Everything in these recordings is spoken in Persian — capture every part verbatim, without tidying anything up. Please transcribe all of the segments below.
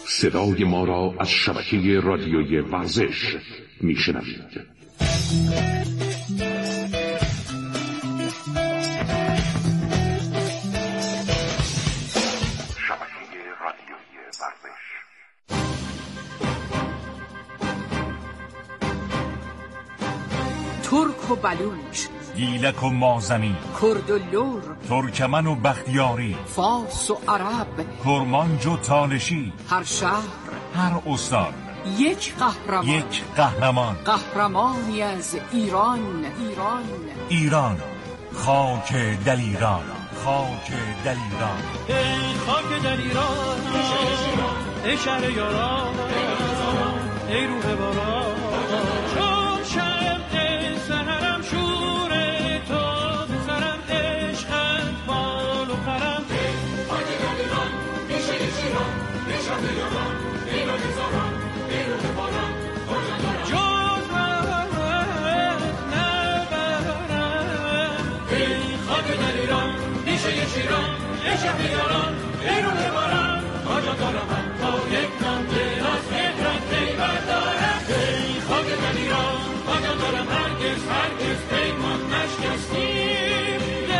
صدای ما را از شبکه رادیویی ورزش میشنوید. ترک و بلوچ، گیلک و مازنی، کرد و لور، ترکمن و بختیاری، فارس و عرب، کرمانج و تالشی، هر شهر، هر استان، یک قهرمان، یک قهرمان، قهرمانی از ایران. ایران ایران، خاک دلیران، خاک دلیران، ای خاک دلیران، ای شهر یاران، ای روح باران، چون شب سحرم شور تو سرم عشقت بال و خرم. ای خاک دلیران، ای شهر شیران، ای شهر یاران، ای روح زاران، ای روح باران، جز رحمت نبرم. ای خاک دلیران، ای شهر شیران، ای شهر یاران، ای روح باران، آجا دارم من تا یک نام دراز مهرت پیوند دارم. ای خاک دلیران، آجا دارم هرگز هرگز پیمان نشکستیم.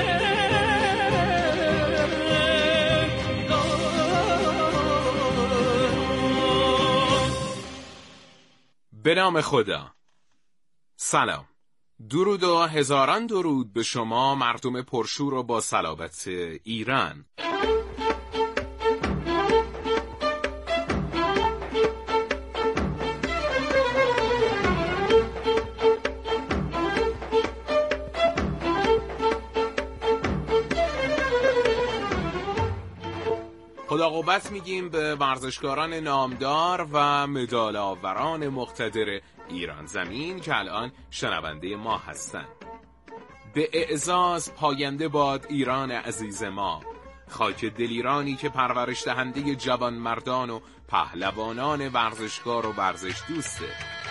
به نام خدا. سلام، درود و هزاران درود به شما مردم پرشور و با صلابت ایران. خدا قوت میگیم به ورزشکاران نامدار و مدال آوران مقتدر ایران زمین که الان شنونده ما هستند. به اعزاز پاینده باد ایران عزیز ما، خاک دلیرانی که پرورش دهنده جوان مردان و پهلوانان ورزشکار و ورزش دوسته.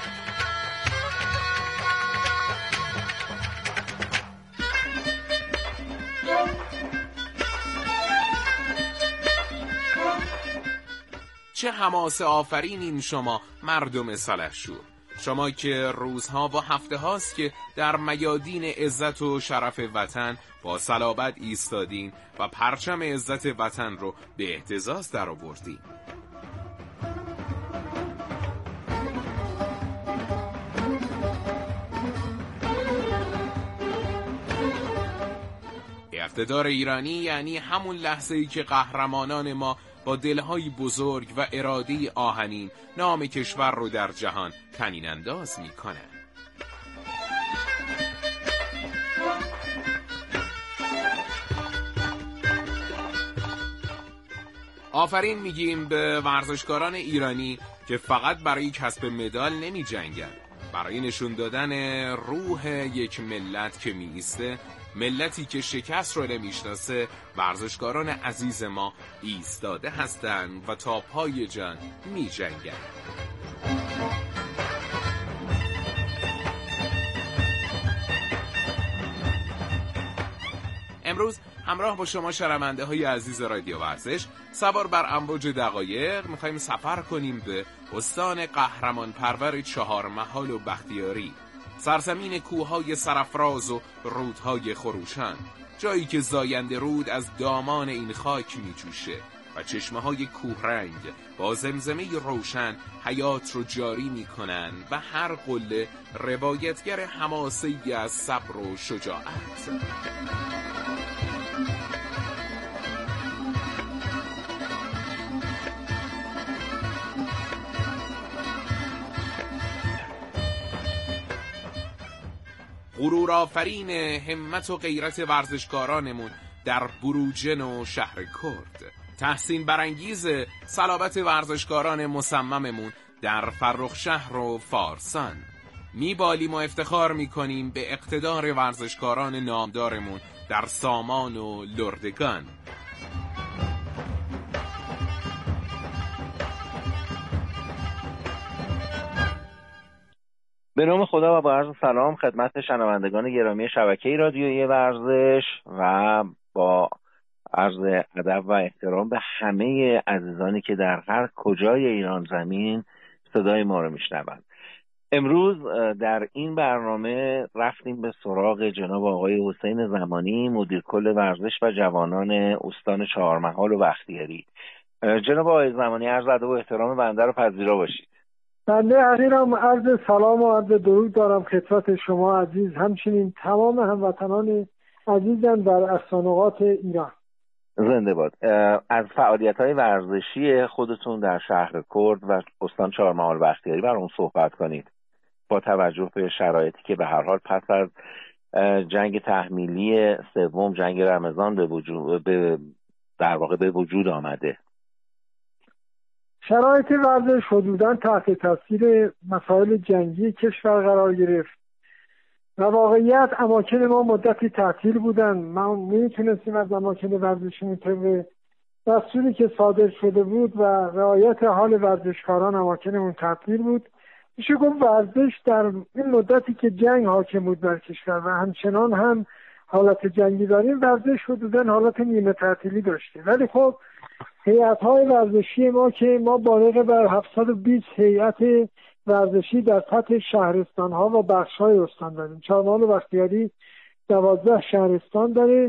چه حماسه آفرینین شما مردم سلحشور، شما که روزها و هفته هاست که در میادین عزت و شرف وطن با صلابت ایستادین و پرچم عزت وطن رو به اهتزاز در آوردین. اقتدار ایرانی یعنی همون لحظه‌ای که قهرمانان ما با دلهای بزرگ و ارادی آهنین نام کشور رو در جهان طنین انداز میکنن. آفرین میگیم به ورزشکاران ایرانی که فقط برای کسب مدال نمی جنگن، برای نشون دادن روح یک ملت که می ایسته، ملتی که شکست رو نمیشناسه. ورزشکاران عزیز ما ایستاده هستند و تا پای جان می جنگن. امروز همراه با شما شنونده های عزیز رادیو ورزش سوار بر امواج دقایق میخوایم سفر کنیم به استان قهرمان پرور چهار محال و بختیاری، سرزمین کوههای سرافراز و رودهای خروشان، جایی که زاینده رود از دامان این خاک میجوشه و چشمه های کوهرنگ با زمزمه روشن حیات رو جاری میکنن و هر قله روایتگر حماسه‌ای از صبر و شجاعت. غرور آفرین همت و غیرت ورزشکارانمون در بروجن و شهر کرد، تحسین برانگیز صلابت ورزشکاران مصمممون در فرخ شهر و فارسان. میبالیم و افتخار میکنیم به اقتدار ورزشکاران نامدارمون در سامان و لردگان. به نام خدا و با عرض سلام خدمت شنوندگان گرامی شبکه رادیویی ورزش و با عرض ادب ادب و احترام به همه عزیزانی که در هر کجای ایران زمین صدای ما رو میشنوند. امروز در این برنامه رفتیم به سراغ جناب آقای حسین زمانی، مدیر کل ورزش و جوانان استان چهارمحال و بختیاری. جناب آقای زمانی، عرض ادب و احترام بنده رو پذیرا باشید. بنده حقیرم عرض سلام و عرض درود دارم خدمت شما عزیز، همچنین تمام هموطنان عزیزم در اقصانقاط ایران. زنده باد. از فعالیت‌های ورزشی خودتون در شهر کرد و استان چهارمحال بختیاری برام صحبت کنید، با توجه به شرایطی که به هر حال پس از جنگ تحمیلی سوم، جنگ رمضان به وجود به در واقع به وجود آمده. شرایط ورزش حدوداً تحت تاثیر مسائل جنگی کشور قرار گرفت و واقعیت اماکن ما مدتی تعطیل بودن. ما نمیتونستیم از اماکن ورزشی طبق دستوری که صادر شده بود و رعایت حال ورزشکاران اماکنمون تعطیل بود. میشه گفت ورزش در این مدتی که جنگ حاکم بود بر کشور و همچنان هم حالت جنگی داریم، ورزش حدوداً حالت نیمه تعطیلی داشته. ولی خب هیئت‌های ورزشی ما که ما بالغ بر هفتصد و بیست هیئت ورزشی در سطح شهرستان‌ها و بخش‌های استان داریم. چهارمحال و بختیاری دوازده شهرستان داره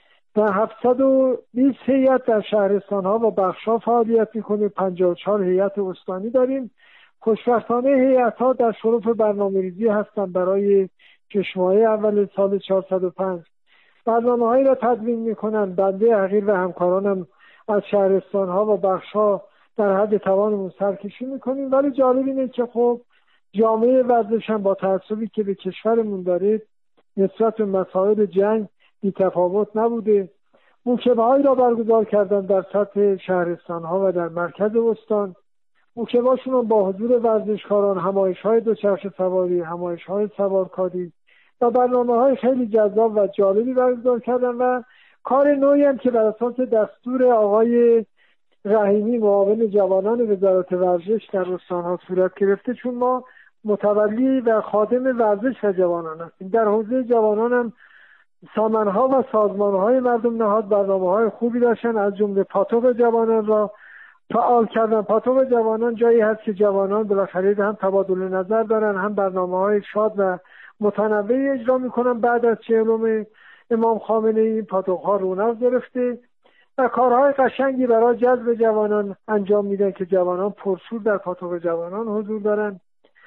و هفتصد و بیست هیئت در شهرستان‌ها و بخش‌ها فعالیت می‌کنه. پنجاه و چهار هیئت استانی داریم. خوشبختانه هیئت‌ها در شرف برنامه‌ریزی هستند برای شش ماهه اول سال چهارصد و پنج. برنامه‌هایی را تدوین می‌کنند. بنده حقیر و همکارانم از شهرستان‌ها و بخش‌ها در حد توانمون سرکشی می‌کنیم. ولی جالب اینه که خب جامعه ورزش هم با تعصبی که به کشورمون داره نسبت به مسائل جنگ بی‌تفاوت نبوده. موکبه‌هایی را برگزار کردن در سطح شهرستان‌ها و در مرکز استان. موکبه‌هاشون با حضور ورزشکاران، همایش‌های دوچرخه سواری، همایش‌های سوارکاری و برنامه‌های خیلی جذاب و جالبی برگزار کردن و کار نوعی هم که بر اساس دستور آقای رحیمی معاون جوانان وزارت ورزش در استان‌ها صورت گرفته، چون ما متولی و خادم ورزش و جوانان هستیم. در حوزه جوانان هم سامان‌ها و سازمان‌های مردم نهاد برنامه‌های خوبی داشتن، از جمله پاتوق جوانان را فعال کردن. پاتوق جوانان جایی هست که جوانان بالاخره هم تبادل نظر دارن، هم برنامه‌های شاد و متنوعی اجرا می‌کنن. بعد از چهلم امام خامنه‌ای این پاتوق‌ها رونق گرفته و کارهای قشنگی برای جذب جوانان انجام میدن که جوانان پرشور در پاتوق جوانان حضور دارن.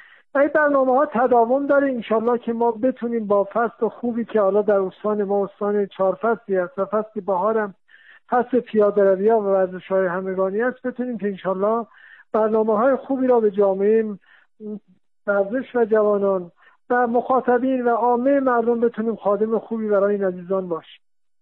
و این برنامه‌ها تداوم داره. انشالله که ما بتونیم با فصل خوبی که حالا در استان ما استان چهار فصلی هست و فصل بهارم فصل پیاده‌روی‌ها و ورزش‌های همگانی است، بتونیم که انشالله برنامه‌های خوبی را به جامعه ورزش و جوانان و مخاطبین و عامه مردم بتونیم خادم خوبی برای این عزیزان باشیم.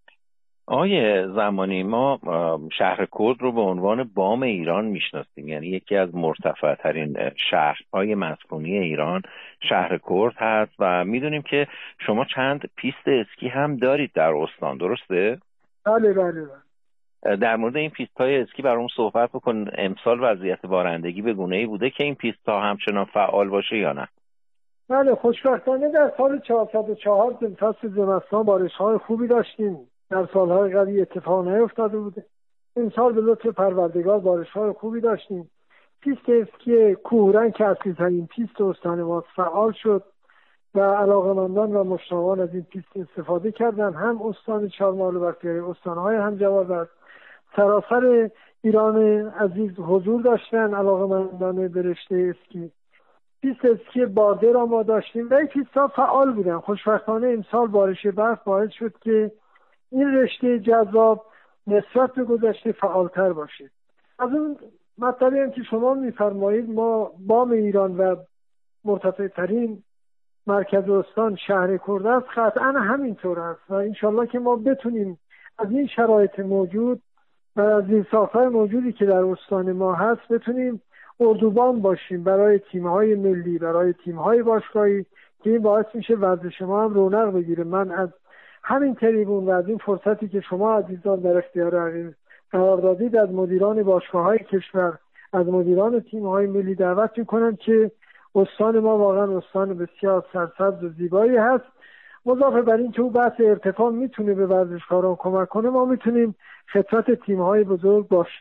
آقای زمانی، ما شهر کرد رو به عنوان بام ایران میشناسیم، یعنی یکی از مرتفع‌ترین شهرهای مسکونی ایران شهر کرد هست و میدونیم که شما چند پیست اسکی هم دارید در استان، درسته؟ بله بله بله. در مورد این پیست‌های اسکی برام صحبت بکن. امسال وضعیت بارندگی به گونه‌ای بوده که این پیست‌ها همچنان فعال باشه یا نه؟ بله، خوشبختانه در سال چهارصد و چهار فصل زمستان بارش‌های خوبی داشتیم. در سالهای قبلی اتفاق نیفتاده بوده. این سال به لطف پروردگار بارش‌های خوبی داشتیم. پیست اسکی کوهرنگ که اصلی‌ترین پیست استان ما فعال شد و علاقه‌مندان و مشتاقان از این پیست استفاده کردن. هم استان چهارمحال و بختیاری، استان‌های همجوار و سراسر ایران عزیز حضور داشتن علاقه‌مندان به رشته اسکی. پیست اسکی بارده را ما داشتیم و این پیست‌ها فعال بودن. خوشبختانه امسال بارش برف باعث شد که این رشته جذاب نسبت به گذشته فعالتر باشه. از اون مطلبی هم که شما میفرمایید، ما بام ایران و مرتفع ترین مرکز استان شهر کرد است، قطعا همینطور است و انشالله که ما بتونیم از این شرایط موجود و از این ساختار موجودی که در استان ما هست بتونیم اردوبان باشیم برای تیم‌های ملی، برای تیم‌های باشگاهی که این باعث میشه ورزش ما هم رونق بگیره. من از همین تریبون و از این فرصتی که شما عزیزان در اختیار قرار دادید از مدیران باشگاه‌های کشور، از مدیران تیم‌های ملی دعوت می‌کنم که استان ما واقعا استان بسیار سرسبز و زیبایی هست مضافه بر این که او بحث ارتفاع میتونه به ورزشکاران کمک کنه، ما میتونیم خدمت تیم‌های بزرگ باشیم.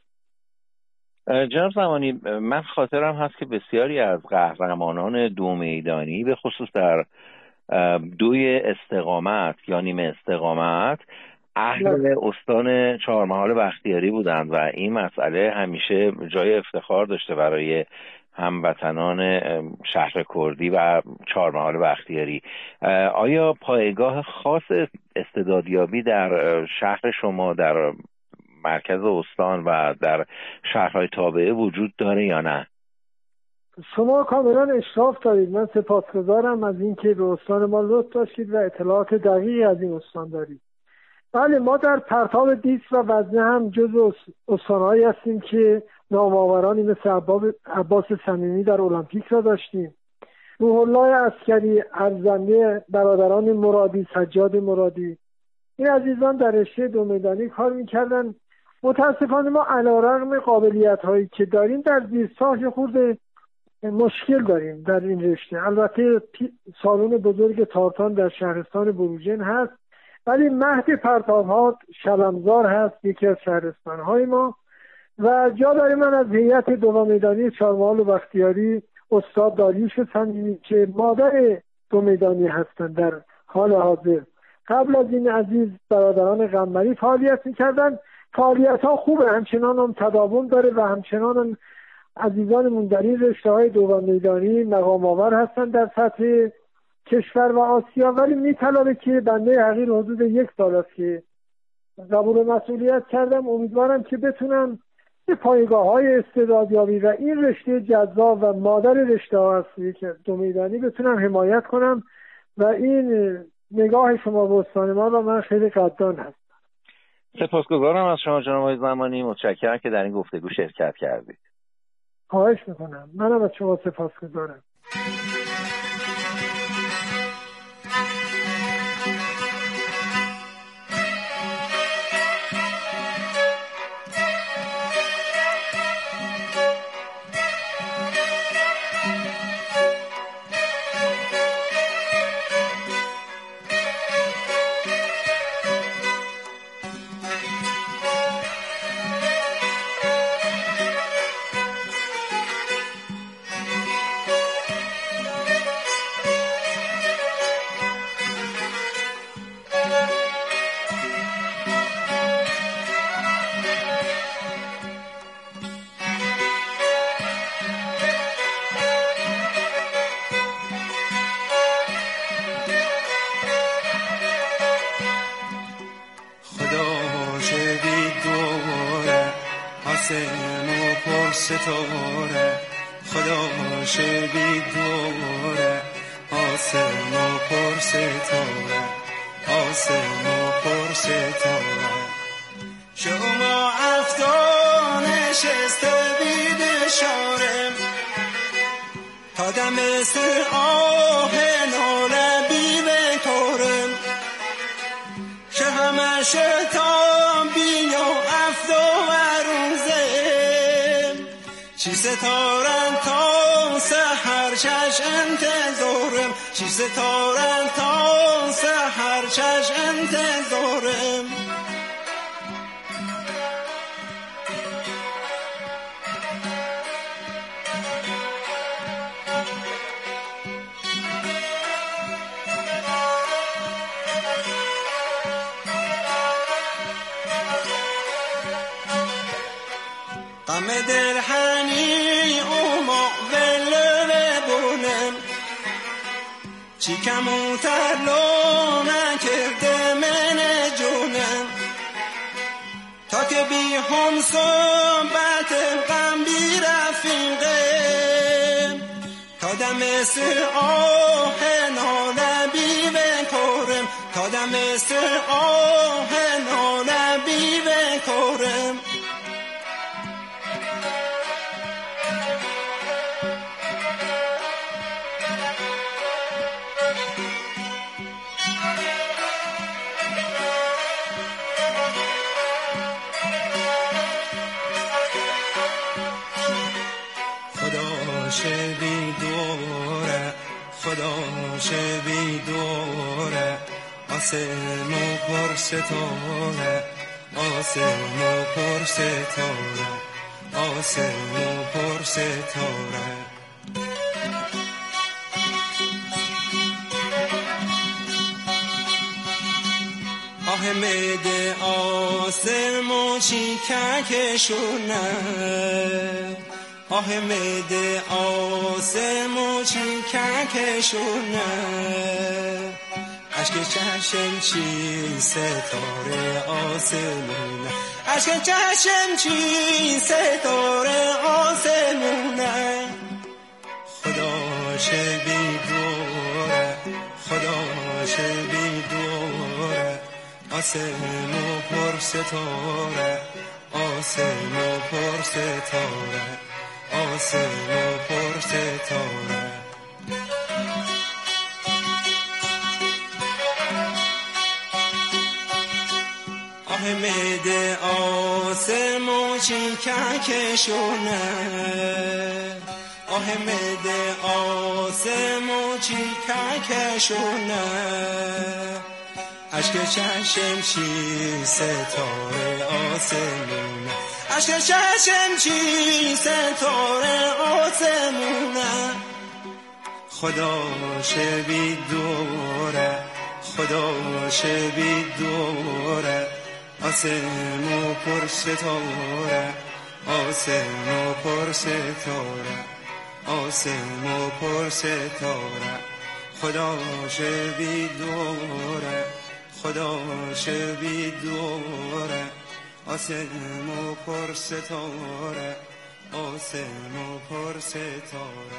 جناب زمانی، من خاطرم هست که بسیاری از قهرمانان دو میدانی به خصوص در دوی استقامت یا نیمه استقامت اهل استان چهارمحال بختیاری بودند و این مسئله همیشه جای افتخار داشته برای هموطنان شهر کردی و چهارمحال بختیاری. آیا پایگاه خاص استعدادیابی در شهر شما، در مرکز استان و در شهرهای تابعه وجود داره یا نه؟ شما کاملا اشراف دارید. من سپاسگزارم از اینکه به استان ما لطف داشتید و اطلاعات دقیقی از این استان دارید. بله، ما در پرتاب دیس و وزنه هم جزو استانهایی هستیم که نامآورانی مثل عباس صمیمی در المپیک را داشتیم. روح الله عسکری، ارزنده برادران مرادی، سجاد مرادی، این عزیزان در رشته دو میدانی کار میکردن. متاسفانه ما علیرغم قابلیت هایی که داریم در زیرساخت یه خورده مشکل داریم در این رشته. البته سالن بزرگ تارتان در شهرستان بروجین هست، ولی مهد پرتاب‌ها شلمزار هست، یکی از شهرستان‌های ما. و جا داریم من از هیئت دو میدانی چهارمحال و بختیاری استاد داریوش صمیمی که مادر دو میدانی هستند در حال حاضر. قبل از این عزیز برادران قمری فعالیت می‌کردن. فعالیت‌ها خوبه، همچنان هم تداوم داره و همچنان هم عزیزانمون در این رشته‌های دو میدانی مقام آور هستن در سطح کشور و آسیا. ولی میطلبه که بنده حقیر حدود یک سال است که قبول مسئولیت کردم. امیدوارم که بتونم به پایگاه‌های استعدادیابی و این رشته جذاب و مادر رشته‌ها هست که دو میدانی بتونم حمایت کنم و این نگاه شما به استان ما و من خیلی قدردان هست. سپاسگزارم از شما جناب آقای زمانی، متشکرم که در این گفتگو شرکت کردید. خواهش میکنم. منم از شما سپاسگزارم. ستاره خدا شبی دوره آسم و پر ستاره آسم و پر ستاره شما افتان نشسته بید شارم تا دم سر آه ناله بیوه کارم شه همه شتام بینو افتا و روزه چی ستارن تا سحر چش انتظارم چی ستارن تا سحر چش انتظارم غم دل هنی اوما ولله بونم چی کموتر لو نکرده من جونم تا که بی هم صحبت غم بی رفیقم تا دم سر آه ناله بی بکارم تا دم سر آه ناله بی بکارم شبی دوره خدا شبی دوره آسمون پر ستاره آسمون پر ستاره آسمون پر ستاره آه میده آسمون چی ککشونه آه میده آسمون چی ککشونه عشق چشم چی ستاره آسمونه عشق چشم چی ستاره آسمونه خدا شبی دوره خدا شبی دوره آسمون پر ستاره آسمون پر ستاره آسمون پر ستاره آه میده آسمون چی ککشونه آه میده آسمون چی ککشونه عشق چشم چی ستاره آسمونه عشق چشم چی ستاره آسمونه خدا شبی دوره خدا شبی دوره آسمون پر ستاره آسمون پر ستاره آسمون پر ستاره خدا شبی دوره خدا شبی دوره آسمون پر ستاره آسمون پر ستاره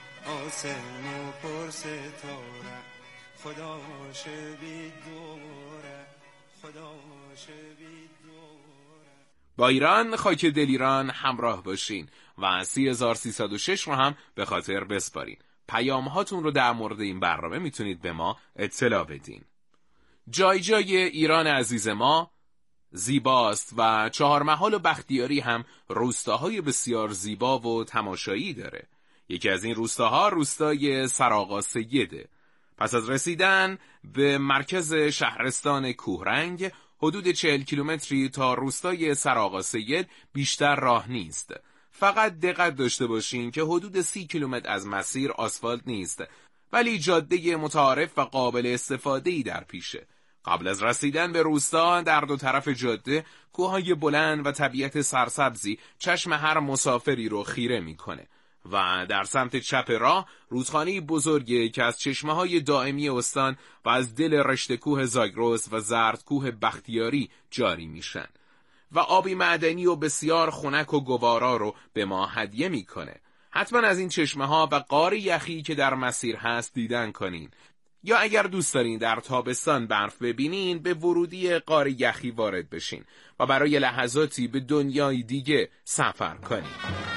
آسمون پر ستاره خدا شبی دوره خدا شبی دوره. با ایران خاک دل ایران همراه باشین و سی هزار و سیصد و شش رو هم به خاطر بسپارین. پیام هاتون رو در مورد این برنامه میتونید به ما اطلاع بدین. جای جای ایران عزیز ما زیباست و چهارمحال و بختیاری هم روستاهای بسیار زیبا و تماشایی داره. یکی از این روستاها روستای سرآقا سیده. پس از رسیدن به مرکز شهرستان کوهرنگ حدود چهل کیلومتری تا روستای سرآقا سید بیشتر راه نیست. فقط دقت داشته باشین که حدود سی کیلومتر از مسیر آسفالت نیست، ولی جاده متعارف و قابل استفاده‌ای در پیشه. قبل از رسیدن به روستا در دو طرف جاده کوههای بلند و طبیعت سرسبزی چشم هر مسافری رو خیره میکنه و در سمت چپ راه رودخانه بزرگی که از چشمه‌های دائمی استان و از دل رشته کوه زاگرس و زردکوه بختیاری جاری میشن و آبی معدنی و بسیار خنک و گوارا رو به ما هدیه میکنه. حتما از این چشمه‌ها و غار یخی که در مسیر هست دیدن کنین، یا اگر دوست دارین در تابستان برف ببینین به ورودی غار یخی وارد بشین و برای لحظاتی به دنیای دیگه سفر کنین.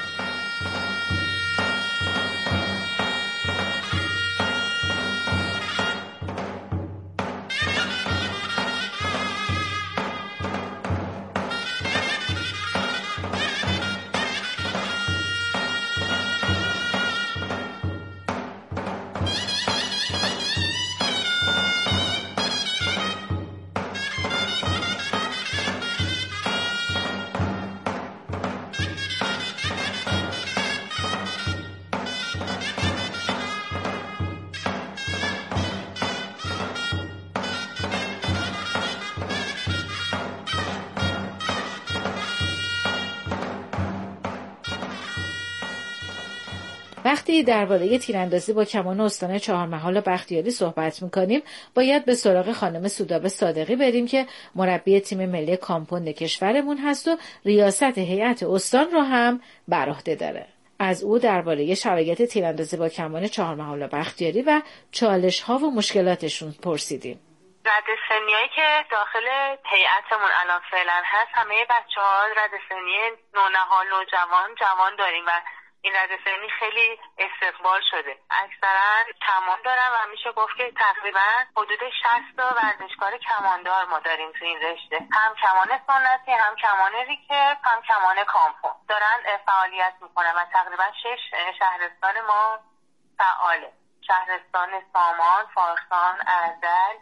وقتی درباره تیراندازی با کمان استان چهارمحال و بختیاری صحبت می‌کنیم، باید به سراغ خانم سودابه صادقی بریم که مربی تیم ملی کامپوند کشورمون هست و ریاست هیئت استان رو هم بر عهده داره. از او درباره شرایط تیراندازی با کمان چهارمحال و بختیاری و چالش‌ها و مشکلاتشون پرسیدیم. رده سنیایی که داخل هیئتمون الان فعلا هست، همه بچه‌ها رده سنی نونهال، نوجوان، جوان داریم و این رده سنی خیلی استقبال شده. اکثرا کمان دارن و میشه گفت که تقریبا حدود شصت تا ورزشکار کماندار ما داریم تو این رشته. هم کمان سنتی، هم کمان ریکرز، هم کمان کامپون دارن فعالیت میکنن و تقریبا شش شهرستان ما فعاله. شهرستان سامان، فارسان، اردل،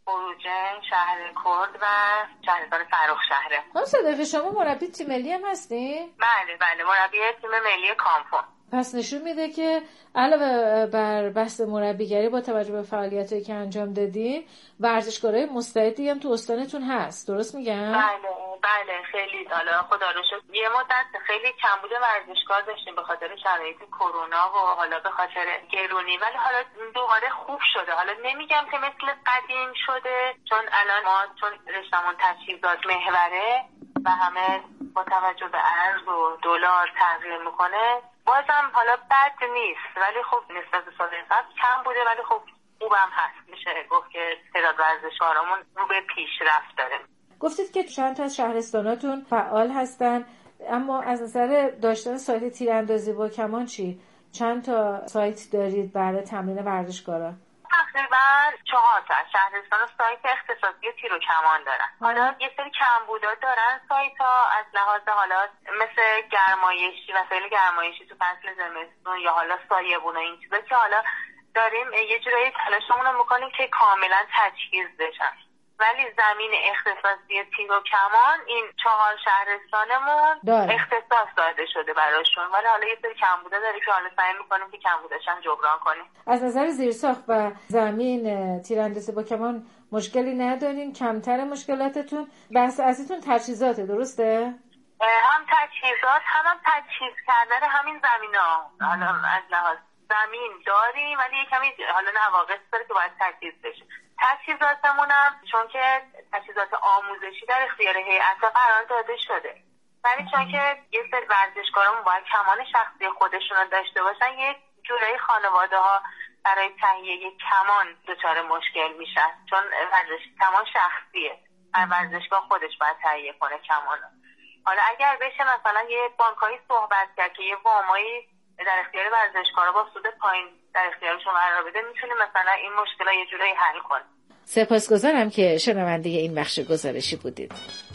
بروجرد، شهر کرد و شهرستان فرخ شهره. خانم صادقی شما مربی تیم ملی هم هستین؟ بله بله مربی تیم ملی کامپون. پس نشون میده که علاوه بر بحث مربیگری با توجه به فعالیتایی که انجام دادین ورزشکارای مستعدی هم تو استانتون هست، درست میگم؟ بله بله خیلی حالا خدا رو شکر یه مدت خیلی کمبود ورزشکار داشتیم به خاطر شرایط کرونا و حالا به خاطر گرونی، ولی حالا دوباره خوب شده. حالا نمیگم که مثل قدیم شده چون الان ما چون رشتمون تجهیزات محوره و همه با توجه به ارز و دلار تغییر میکنه، بازم حالا بد نیست، ولی خب نسبت به سال قبل کم بوده، ولی خب خوبم هست. میشه گفت که تعداد ورزشکارامون رو به پیشرفت داره. گفتید که چند تا از شهرستاناتون فعال هستن، اما از نظر داشتن سایت تیراندازی با کمان چی؟ چند تا سایت دارید برای تمرین ورزشکارا؟ تقریبا چهار تا شهرستان سایت اختصاصی تیر و کمان دارن. حالا یه سری کمبودا دارن سایت ها از لحاظ حالا مثل گرمایشی، وسایل گرمایشی تو فصل زمستون یا حالا سایبون و این چیزا که حالا داریم یه جورایی تلاشمون رو میکنیم که کاملا تجهیز بشن. ولی زمین اختصاصی تیر و کمان این چهار شهرستانمون داره. اختصاص داده شده براشون، ولی حالا یه سری کمبودا داره که حالا سعی میکنیم که کمبوداشن جبران کنیم. از نظر زیرساخت و زمین تیراندازی با کمان مشکلی ندارین؟ کمتر مشکلاتتون؟ بحث اصلیتون تجهیزاته، درسته؟ هم تجهیزات هم هم تجهیز کردن همین زمینا. حالا از لحاظ زمین داریم ولی یه کمی حالا نواقص داره که باید تجهیز بشه. تجهیزاتمونم چون که تجهیزات آموزشی در اختیار هیئت قرار داده شده، ولی چون که یه سری ورزشکارامون باید کمان شخصی خودشون رو داشته باشن، یه جورایی خانواده ها برای تهیه کمان دچار مشکل میشن، چون ورزش کمان شخصیه، هر ورزشکار خودش باید تهیه کنه کمانو. حالا اگر بشه مثلا یه بانکایی صحبت کرد که یه وامایی در اختیار ورزشکارا با سود پایین در اختیارشون قرار بده، میتونیم مثلا این مشکلات یه جورایی حل کنیم. سپاسگزارم که شنونده این بخش گزارشی بودید.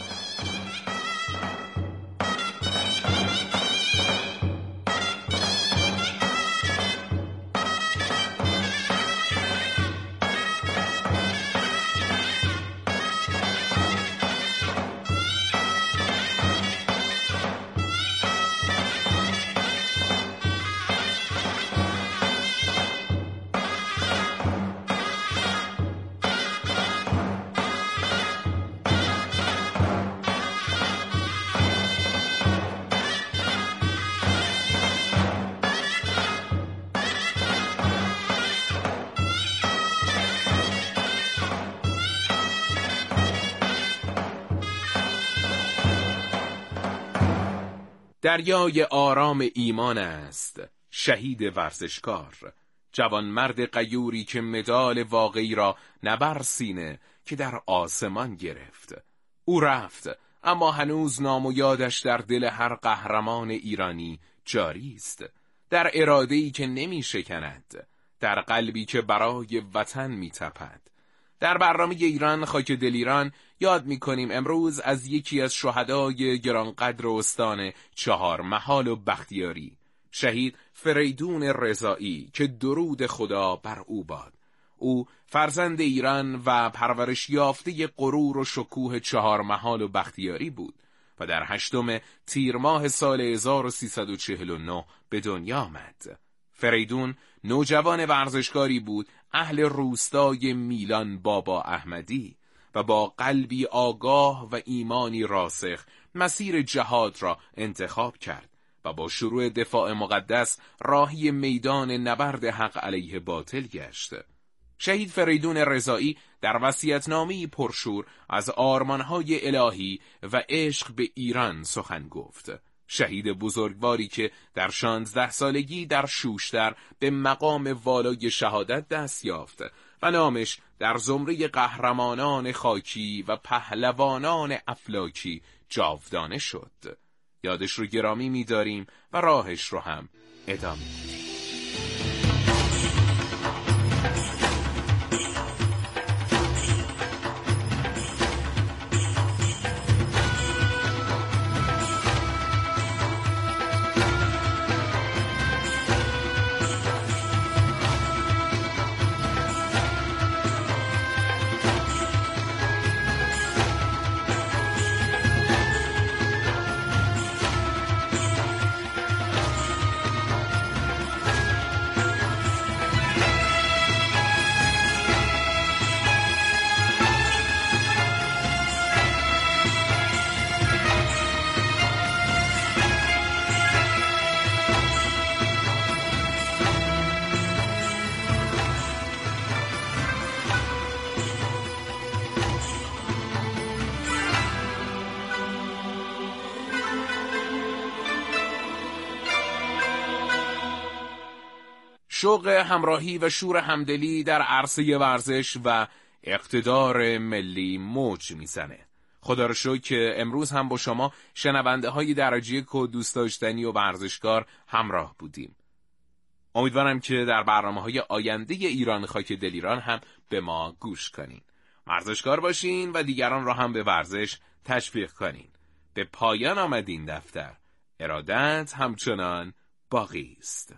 دریای آرام ایمان است شهید ورزشکار، جوان مرد غیوری که مدال واقعی را نبر سینه که در آسمان گرفت. او رفت اما هنوز نام و یادش در دل هر قهرمان ایرانی جاری است، در اراده‌ای که نمی شکند، در قلبی که برای وطن می تپد. در برنامه ایران خاک دل ایران یاد می‌کنیم امروز از یکی از شهدای گرانقدر استان چهار محال و بختیاری، شهید فریدون رضایی که درود خدا بر او باد. او فرزند ایران و پرورش یافته غرور و شکوه چهار محال و بختیاری بود و در هشتم تیر ماه سال هزار و سیصد و چهل و نه به دنیا آمد. فریدون نوجوان ورزشکاری بود، اهل روستای میلان بابا احمدی، و با قلبی آگاه و ایمانی راسخ مسیر جهاد را انتخاب کرد و با شروع دفاع مقدس راهی میدان نبرد حق علیه باطل گشت. شهید فریدون رضایی در وصیت‌نامه‌ای پرشور از آرمان‌های الهی و عشق به ایران سخن گفت. شهید بزرگواری که در شانزده سالگی در شوشتر به مقام والای شهادت دست یافت و نامش در زمره قهرمانان خاکی و پهلوانان افلاکی جاودانه شد. یادش رو گرامی می‌داریم و راهش رو هم ادامه می‌دیم. شوق همراهی و شور همدلی در عرصه ورزش و اقتدار ملی موج میزنه. خدا رو شکر که امروز هم با شما شنونده های درجه کد دوست داشتنی و ورزشکار همراه بودیم. امیدوارم که در برنامه‌های آینده ایران خاک دلیران هم به ما گوش کنین. ورزشکار باشین و دیگران را هم به ورزش تشویق کنین. به پایان آمد این دفتر. ارادت همچنان باقی است.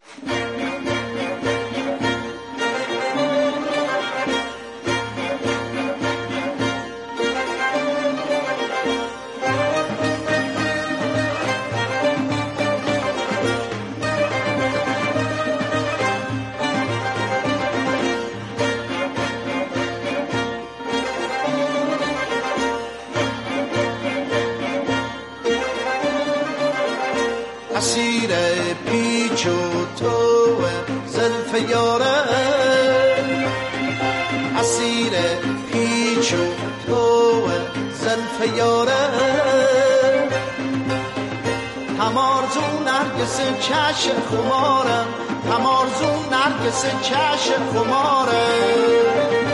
اسیر پیچ و تو زلف یاره، اسیر پیچ و تو زلف یاره، همارزو نرگس چش خمارم، همارزو نرگس چش خمارم.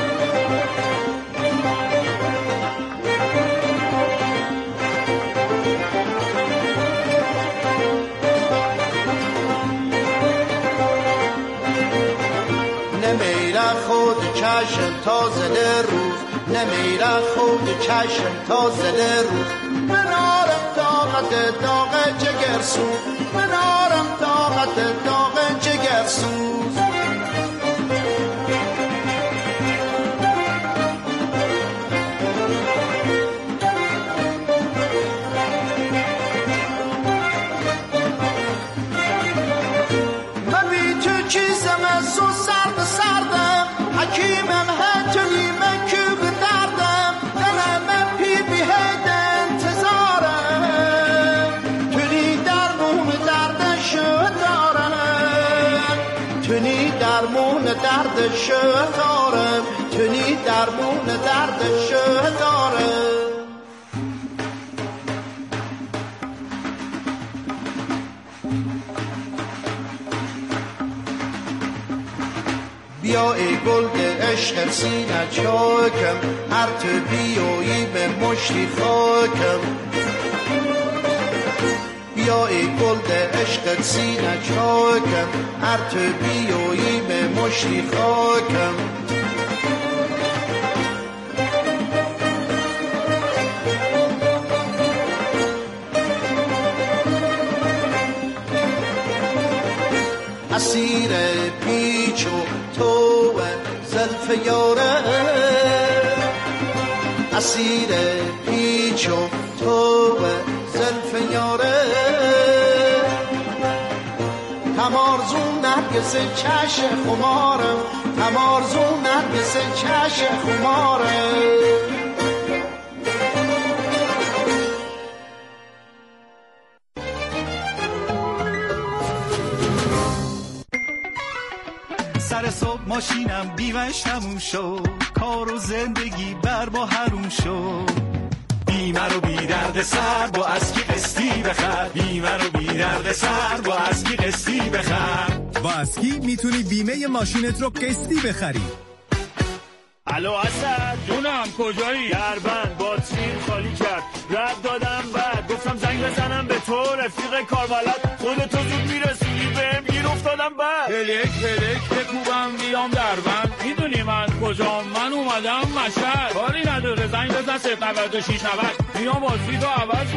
خود چشم تا زل روز، نمیره خود چشم تا زل روز، منارم طاقت داغ جگرسوز، منارم طاقت داغ جگرسوز. من بی تو چیزم از و سرد سردم، حکیمم هتونی من که به دردم، دلم پی بی هید انتظارم، تونی درمون دردشو دارم، تونی درمون دردشو دارم، تونی درمون دردشو دارم. بیا ای گل عشق سینه چاکم، هر تو بیایی به مشتی خاکم. بیا ای گل عشق سینه چاکم، هر تو بیایی به مشتی خاکم. اسیر پیچ و تو زلف یاره، اسیر پیچ و تو زلف یاره، همارزو نرگس چش خمارم، همارزو نرگس چش خمارم. سر صبح ماشینم بیمش تموم شد، کار و زندگی بر با حروم شد. بیمه رو بی درد سر با اسکی قسطی بخر، بیمه رو بی درد سر با اسکی قسطی بخر. با اسکی میتونی بیمه ماشینت رو قسطی بخری. الو اسد جونم کجایی؟ دربند باتریم خالی کرد، رد دادم بعد گفتم زنگ بزنم به تو رفیق کاربلد، خودتو زود میرسونی بهم گیر افتادم بعد. هلیک هلیک بکوبم بیام دربند، میدونی من کجام؟ من اومدم مشهد، کاری نداره زنگ بزن صفر نود و شش نود، میام بازی تو عوض